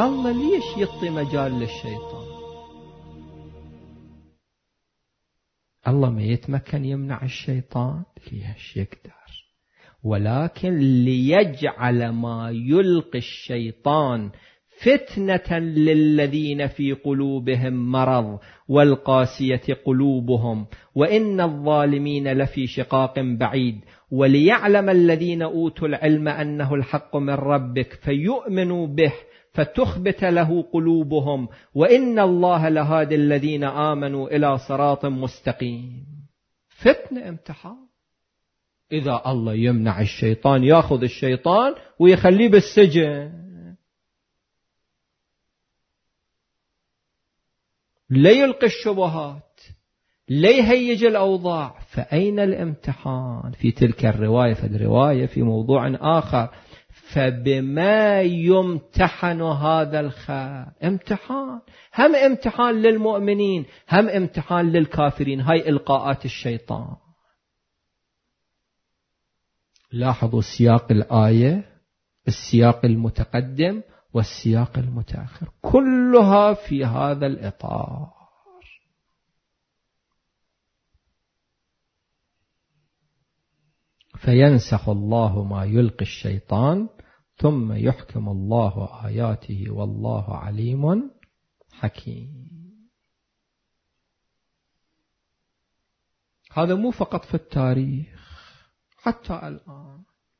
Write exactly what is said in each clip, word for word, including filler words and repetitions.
الله ليش يعطي مجال للشيطان؟ الله ما يتمكن يمنع الشيطان؟ ليش يقدر، ولكن ليجعل ما يلقي الشيطان فتنة للذين في قلوبهم مرض والقاسية قلوبهم وإن الظالمين لفي شقاق بعيد، وليعلم الذين أوتوا العلم أنه الحق من ربك فيؤمنوا به فتخبت له قلوبهم وإن الله لهادي الذين آمنوا إلى صراط مستقيم. فتنة، امتحان. إذا الله يمنع الشيطان، يأخذ الشيطان ويخليه بالسجن، لا يلقي الشبهات، لا يهيج الأوضاع، فأين الامتحان؟ في تلك الرواية فالرواية في موضوع آخر، فبما يمتحن هذا الخير. امتحان، هم امتحان للمؤمنين هم امتحان للكافرين. هاي إلقاءات الشيطان. لاحظوا سياق الآية، السياق المتقدم والسياق المتأخر، كلها في هذا الإطار. فينسخ الله ما يلقي الشيطان ثم يحكم الله آياته والله عليم حكيم. هذا مو فقط في التاريخ، حتى الآن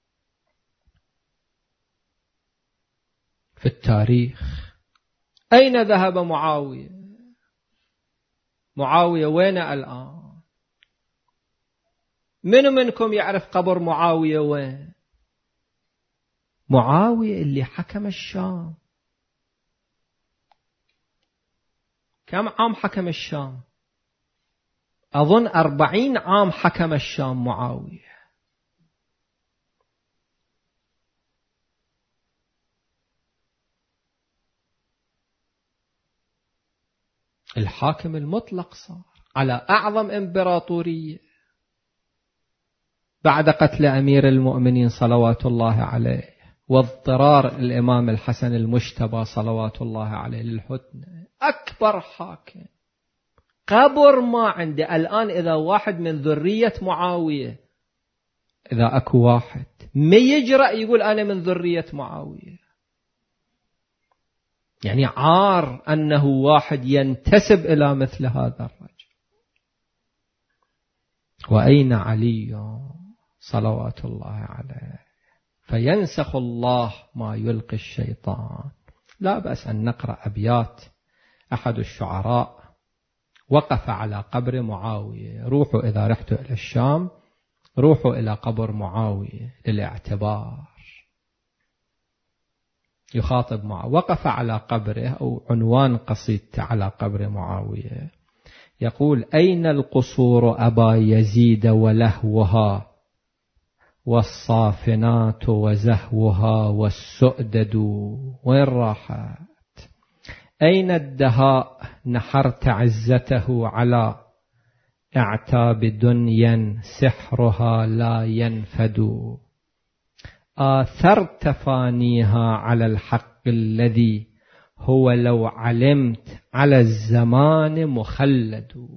في التاريخ. أين ذهب معاوية؟ معاوية وين الآن؟ من منكم يعرف قبر معاوية وين؟ معاوية اللي حكم الشام. كم عام حكم الشام؟ أظن أربعين عام حكم الشام معاوية. الحاكم المطلق صار على أعظم إمبراطورية بعد قتل أمير المؤمنين صلوات الله عليه واضطرار الإمام الحسن المجتبى صلوات الله عليه للهدنة. أكبر حاكم، قبر ما عنده. الآن إذا واحد من ذرية معاوية، إذا أكو واحد ما يجرأ يقول أنا من ذرية معاوية، يعني عار أنه واحد ينتسب إلى مثل هذا الرجل. وأين علي صلوات الله عليه؟ فينسخ الله ما يلقي الشيطان. لا بأس أن نقرأ أبيات أحد الشعراء وقف على قبر معاوية. روحوا إذا رحتوا إلى الشام، روحوا إلى قبر معاوية للاعتبار. يخاطب معه، وقف على قبره، أو عنوان قصيدته على قبر معاوية، يقول: أين القصور أبا يزيد ولهوها والصافنات وزهوها والسؤدد؟ وين راحت؟ أين الدهاء نحرت عزته على اعتاب دنيا سحرها لا ينفد؟ آثرت فانيها على الحق الذي هو لو علمت على الزمان مخلد.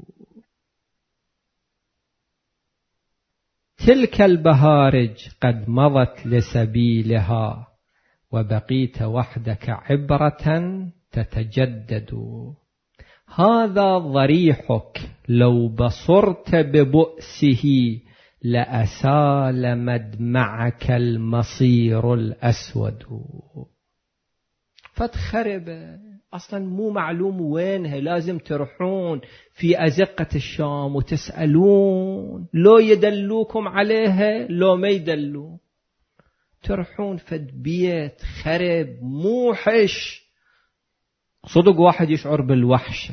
تلك البهارج قد مضت لسبيلها وبقيت وحدك عبرة تتجدد. هذا ضريحك لو بصرت ببؤسه لأسال مدمعك المصير الأسود. فتخرب أصلا مو معلوم وينها، لازم تروحون في أزقة الشام وتسألون، لو يدلوكم عليها لو ما يدلون. تروحون فد بيت خرب موحش، صدق واحد يشعر بالوحشة،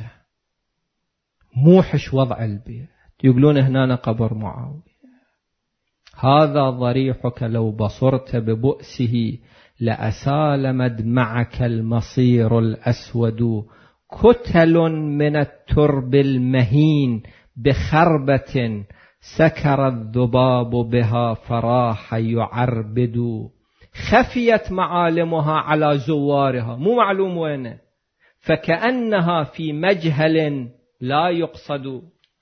موحش وضع البيت، يقولون هنا قبر معاوية. هذا ضريحك لو بصرت ببؤسه لأسال مدمعك المصير الأسود. كتل من الترب المهين بخربة سكر الذباب بها فراح يعربد. خفيت معالمها على زوارها، مو معلوم وينه، فكأنها في مجهل لا يقصد،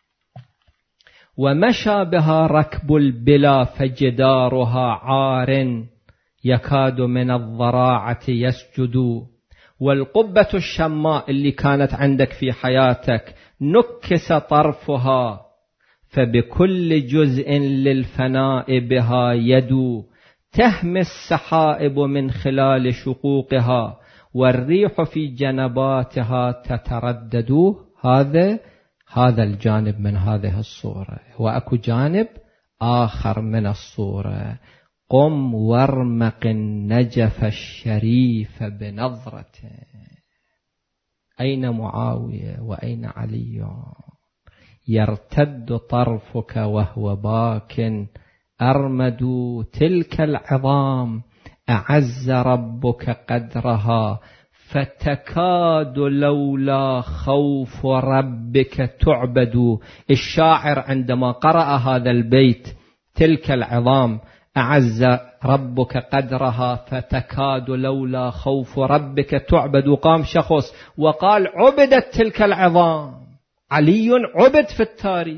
ومشى بها ركب البلا فجدارها عار يكاد من الضراعة يسجد. والقبة الشماء اللي كانت عندك في حياتك نكس طرفها، فبكل جزء للفناء بها يد، تهمي السحائب من خلال شقوقها، والريح في جنباتها تتردد. هذا هذا الجانب من هذه الصورة، وأكو جانب آخر من الصورة: قم وارمق النجف الشريف بنظرته. أين معاوية وأين علي؟ يرتد طرفك وهو باك، أرمد تلك العظام أعز ربك قدرها، فتكاد لولا خوف ربك تعبد. الشاعر عندما قرأ هذا البيت: تلك العظام أعز ربك قدرها فتكاد لولا خوف ربك تعبد، قام شخص وقال عبدت تلك العظام. علي عبد في التاريخ،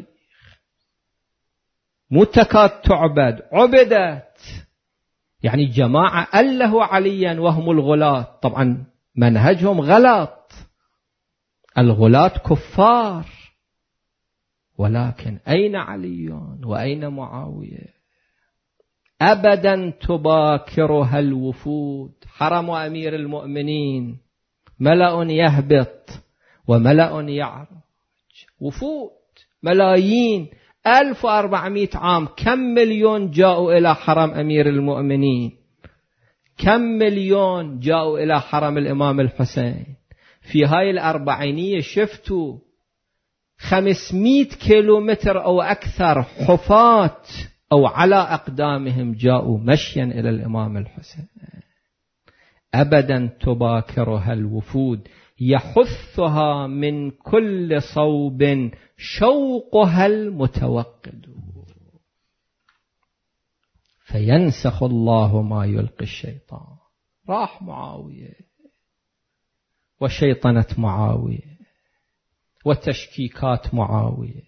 مو تكاد تعبد، عبدت. يعني جماعة أله عليا وهم الغلاة، طبعا منهجهم غلط، الغلاة كفار، ولكن أين علي وأين معاوية؟ أبدا تباكرها الوفود. حرم أمير المؤمنين ملأ يهبط وملأ يعرج، وفود ملايين، ألف وأربعمائة عام. كم مليون جاءوا إلى حرم أمير المؤمنين؟ كم مليون جاءوا إلى حرم الإمام الحسين؟ في هاي الأربعينية شفتوا خمسمائة كيلومتر أو أكثر حفاة أو على أقدامهم جاءوا مشيا إلى الإمام الحسين. أبدا تباكرها الوفود، يحثها من كل صوب شوقها المتوقد. فينسخ الله ما يلقي الشيطان. راح معاوية وشيطنة معاوية وتشكيكات معاوية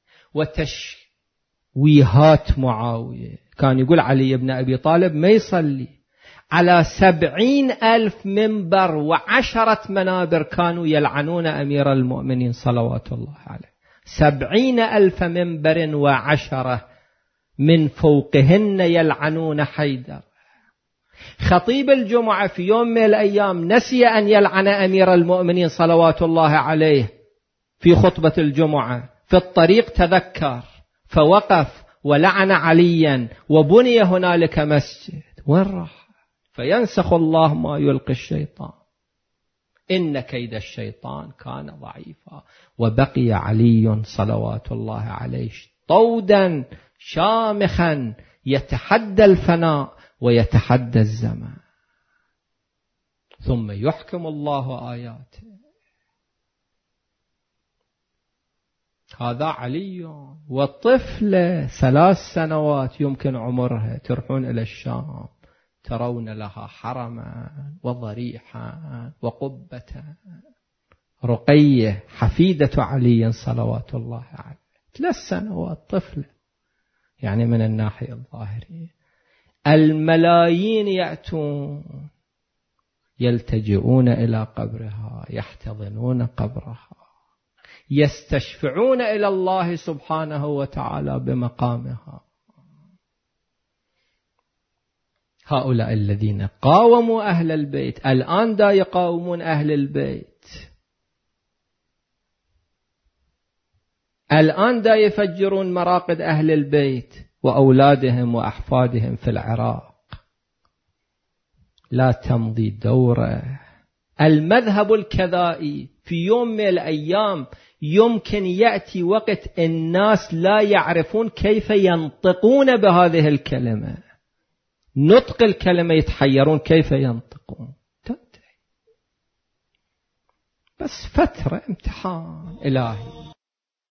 وتشويهات معاوية. كان يقول علي بن أبي طالب ما يصلي على سبعين ألف منبر وعشرة منابر كانوا يلعنون أمير المؤمنين صلوات الله عليه. سبعين ألف منبر وعشرة من فوقهن يلعنون حيدر. خطيب الجمعة في يوم من الأيام نسي أن يلعن أمير المؤمنين صلوات الله عليه في خطبة الجمعة، في الطريق تذكر فوقف ولعن عليا وبني هنالك مسجد. وين راح؟ فينسخ الله ما يلقي الشيطان، إن كيد الشيطان كان ضعيفا. وبقي علي صلوات الله عليه طودا شامخا يتحدى الفناء ويتحدى الزمان، ثم يحكم الله آياته. هذا علي. والطفلة ثلاث سنوات يمكن عمرها تروحون إلى الشام، ترون لها حرما وضريحا وقبة. رقية حفيدة علي صلوات الله عليه ثلاث سنوات طفلة، يعني من الناحية الظاهرية. الملايين يأتون يلتجئون إلى قبرها، يحتضنون قبرها، يستشفعون إلى الله سبحانه وتعالى بمقامها. هؤلاء الذين قاوموا أهل البيت الآن دا يقاومون أهل البيت، الآن دا يفجرون مراقد أهل البيت وأولادهم وأحفادهم في العراق. لا تمضي دوره. المذهب الكذائي في يوم من الأيام يمكن يأتي وقت الناس لا يعرفون كيف ينطقون بهذه الكلمة، نطق الكلمة يتحيرون كيف ينطقون. بس فترة امتحان إلهي.